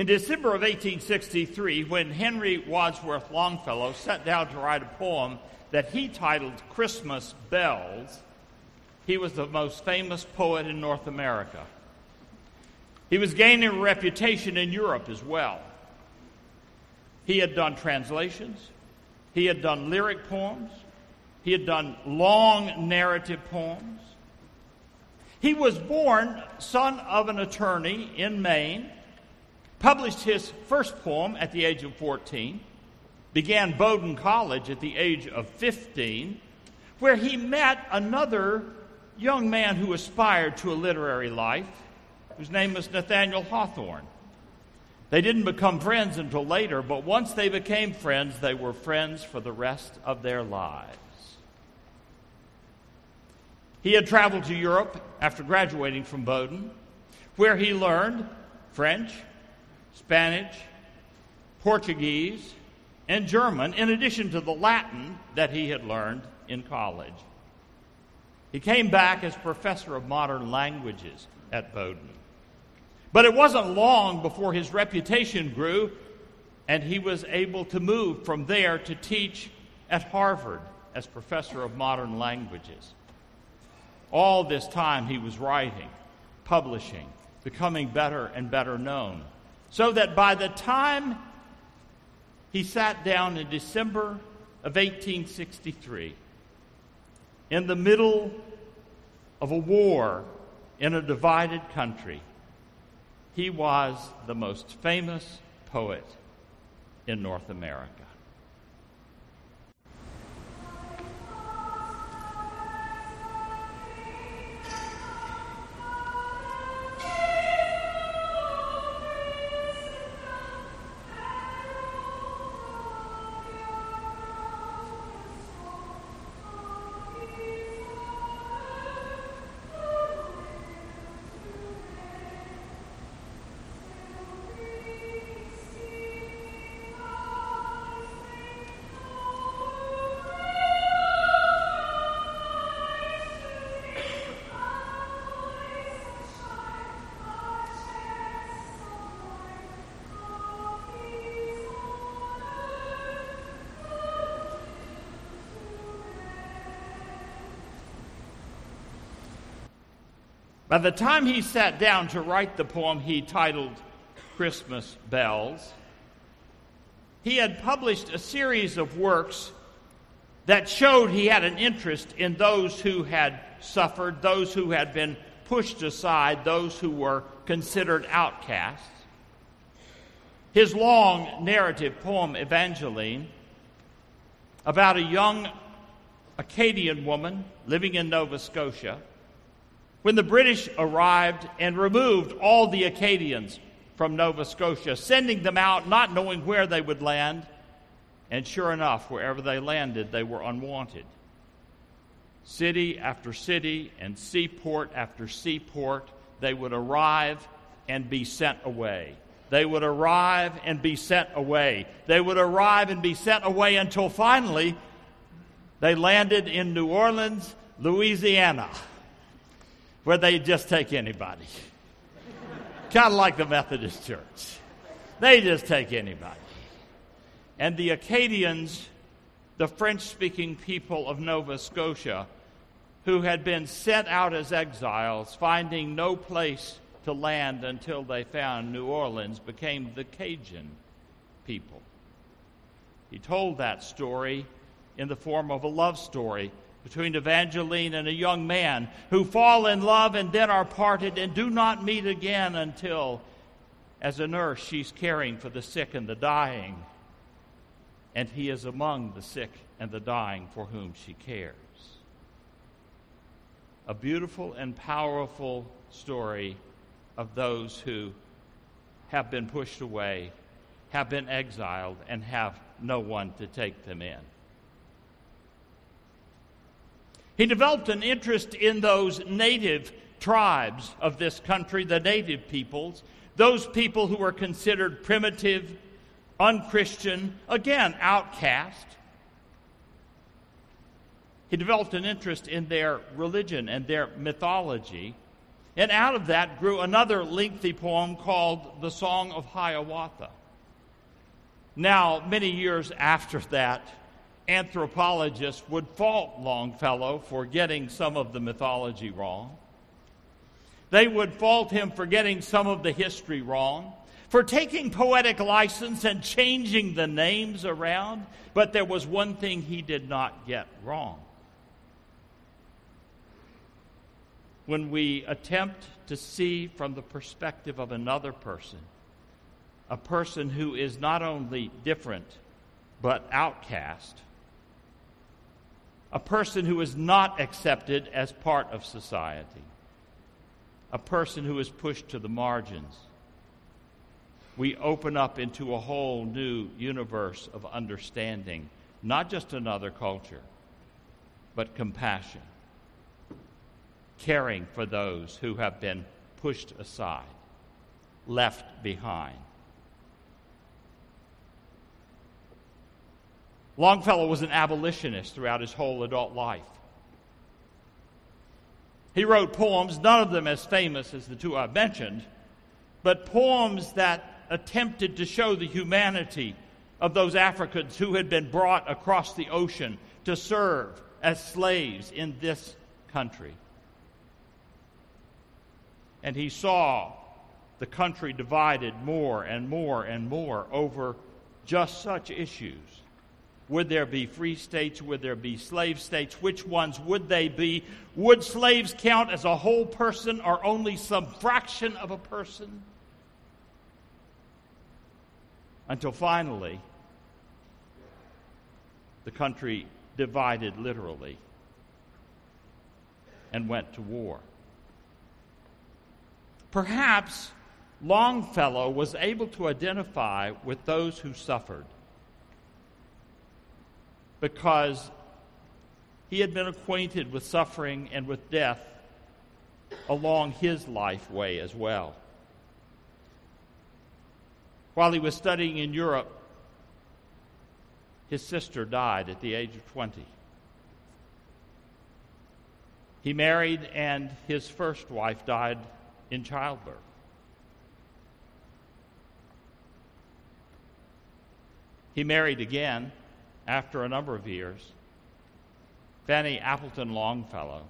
In December of 1863, when Henry Wadsworth Longfellow sat down to write a poem that he titled Christmas Bells, he was the most famous poet in North America. He was gaining a reputation in Europe as well. He had done translations. He had done lyric poems. He had done long narrative poems. He was born son of an attorney in Maine, published his first poem at the age of 14, began Bowdoin College at the age of 15, where he met another young man who aspired to a literary life, whose name was Nathaniel Hawthorne. They didn't become friends until later, but once they became friends, they were friends for the rest of their lives. He had traveled to Europe after graduating from Bowdoin, where he learned French, Spanish, Portuguese, and German, in addition to the Latin that he had learned in college. He came back as professor of modern languages at Bowdoin. But it wasn't long before his reputation grew, and he was able to move from there to teach at Harvard as professor of modern languages. All this time he was writing, publishing, becoming better and better known, so that by the time he sat down in December of 1863, in the middle of a war in a divided country, he was the most famous poet in North America. By the time he sat down to write the poem he titled Christmas Bells, he had published a series of works that showed he had an interest in those who had suffered, those who had been pushed aside, those who were considered outcasts. His long narrative poem, Evangeline, about a young Acadian woman living in Nova Scotia, when the British arrived and removed all the Acadians from Nova Scotia, sending them out not knowing where they would land, and sure enough, wherever they landed, they were unwanted. City after city and seaport after seaport, they would arrive and be sent away. They would arrive and be sent away. They would arrive and be sent away until finally they landed in New Orleans, Louisiana, where they just take anybody. Kind of like the Methodist Church. They just take anybody. And the Acadians, the French-speaking people of Nova Scotia, who had been sent out as exiles, finding no place to land until they found New Orleans, became the Cajun people. He told that story in the form of a love story between Evangeline and a young man who fall in love and then are parted and do not meet again until, as a nurse, she's caring for the sick and the dying, and he is among the sick and the dying for whom she cares. A beautiful and powerful story of those who have been pushed away, have been exiled, and have no one to take them in. He developed an interest in those native tribes of this country, the native peoples, those people who were considered primitive, unchristian, again, outcast. He developed an interest in their religion and their mythology, And out of that grew another lengthy poem called The Song of Hiawatha. Now, many years after that, anthropologists would fault Longfellow for getting some of the mythology wrong. They would fault him for getting some of the history wrong, for taking poetic license and changing the names around. But there was one thing he did not get wrong. When we attempt to see from the perspective of another person, a person who is not only different but outcast, a person who is not accepted as part of society, a person who is pushed to the margins, we open up into a whole new universe of understanding, not just another culture, but compassion, caring for those who have been pushed aside, left behind. Longfellow was an abolitionist throughout his whole adult life. He wrote poems, none of them as famous as the two I've mentioned, but poems that attempted to show the humanity of those Africans who had been brought across the ocean to serve as slaves in this country. And he saw the country divided more and more and more over just such issues. Would there be free states? Would there be slave states? Which ones would they be? Would slaves count as a whole person or only some fraction of a person? Until finally, the country divided literally and went to war. Perhaps Longfellow was able to identify with those who suffered because he had been acquainted with suffering and with death along his life way as well. While he was studying in Europe, his sister died at the age of 20. He married, and his first wife died in childbirth. He married again after a number of years, Fanny Appleton Longfellow,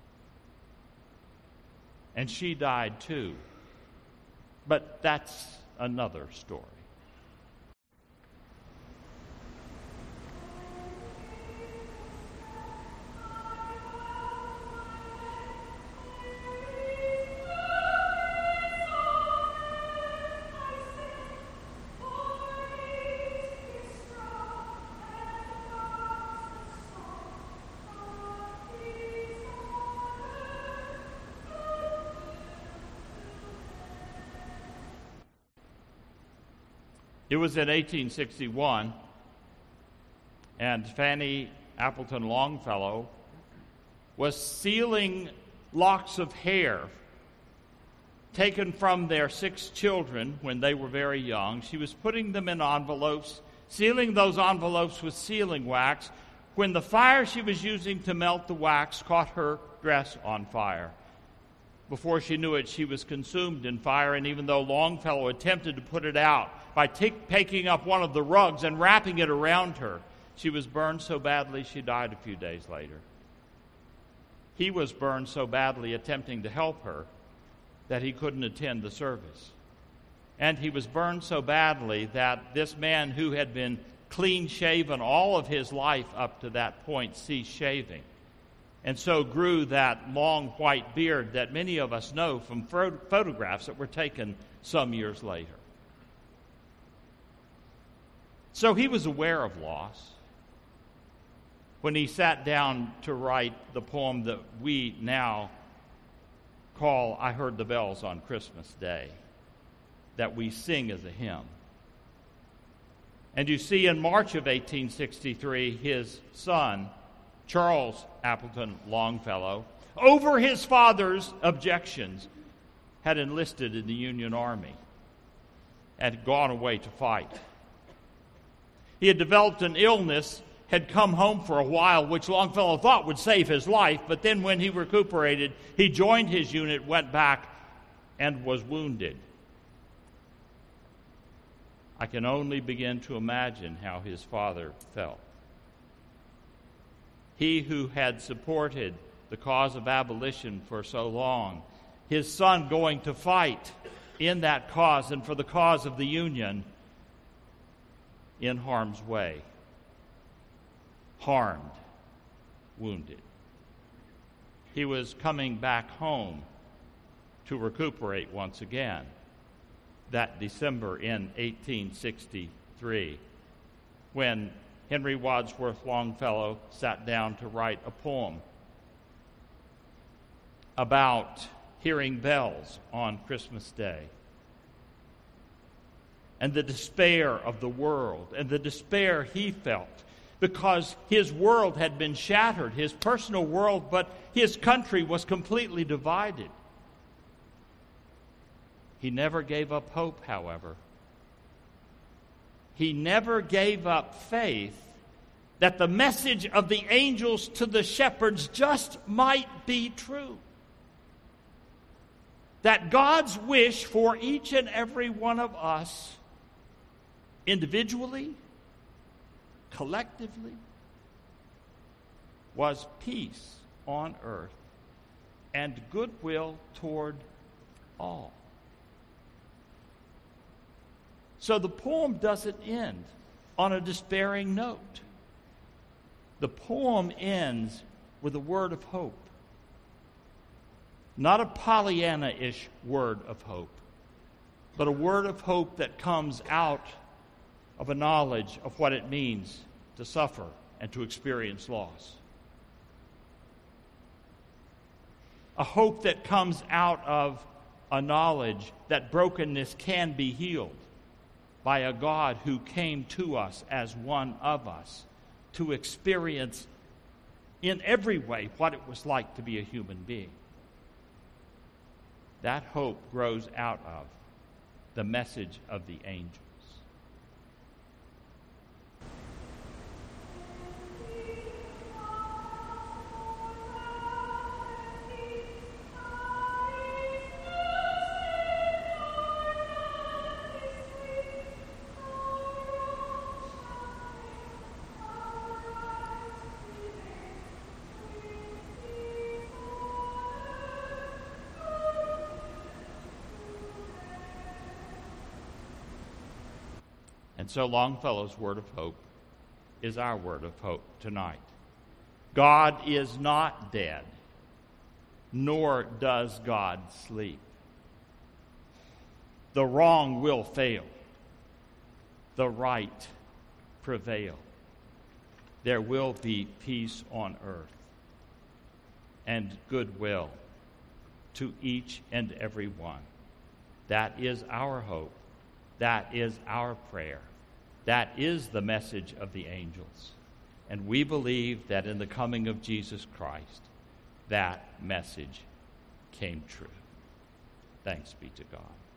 and she died too. But that's another story. It was in 1861, and Fanny Appleton Longfellow was sealing locks of hair taken from their 6 children when they were very young. She was putting them in envelopes, sealing those envelopes with sealing wax, when the fire she was using to melt the wax caught her dress on fire. Before she knew it, she was consumed in fire, and even though Longfellow attempted to put it out by picking up one of the rugs and wrapping it around her, she was burned so badly she died a few days later. He was burned so badly attempting to help her that he couldn't attend the service. And he was burned so badly that this man who had been clean-shaven all of his life up to that point ceased shaving. And so grew that long white beard that many of us know from photographs that were taken some years later. So he was aware of loss when he sat down to write the poem that we now call I Heard the Bells on Christmas Day, that we sing as a hymn. And you see, in March of 1863, his son, Charles Appleton Longfellow, over his father's objections, had enlisted in the Union Army and had gone away to fight. He had developed an illness, had come home for a while, which Longfellow thought would save his life, but then when he recuperated, he joined his unit, went back, and was wounded. I can only begin to imagine how his father felt. He who had supported the cause of abolition for so long, his son going to fight in that cause and for the cause of the Union, in harm's way, harmed, wounded. He was coming back home to recuperate once again that December in 1863, when Henry Wadsworth Longfellow sat down to write a poem about hearing bells on Christmas Day and the despair of the world and the despair he felt because his world had been shattered, his personal world, but his country was completely divided. He never gave up hope, however. He never gave up faith that the message of the angels to the shepherds just might be true. That God's wish for each and every one of us, individually, collectively, was peace on earth and goodwill toward all. So the poem doesn't end on a despairing note. The poem ends with a word of hope. Not a Pollyanna-ish word of hope, but a word of hope that comes out of a knowledge of what it means to suffer and to experience loss. A hope that comes out of a knowledge that brokenness can be healed by a God who came to us as one of us to experience in every way what it was like to be a human being. That hope grows out of the message of the angels. And so Longfellow's word of hope is our word of hope tonight. God is not dead, nor does God sleep. The wrong will fail. The right prevail. There will be peace on earth and goodwill to each and every one. That is our hope. That is our prayer. That is the message of the angels. And we believe that in the coming of Jesus Christ, that message came true. Thanks be to God.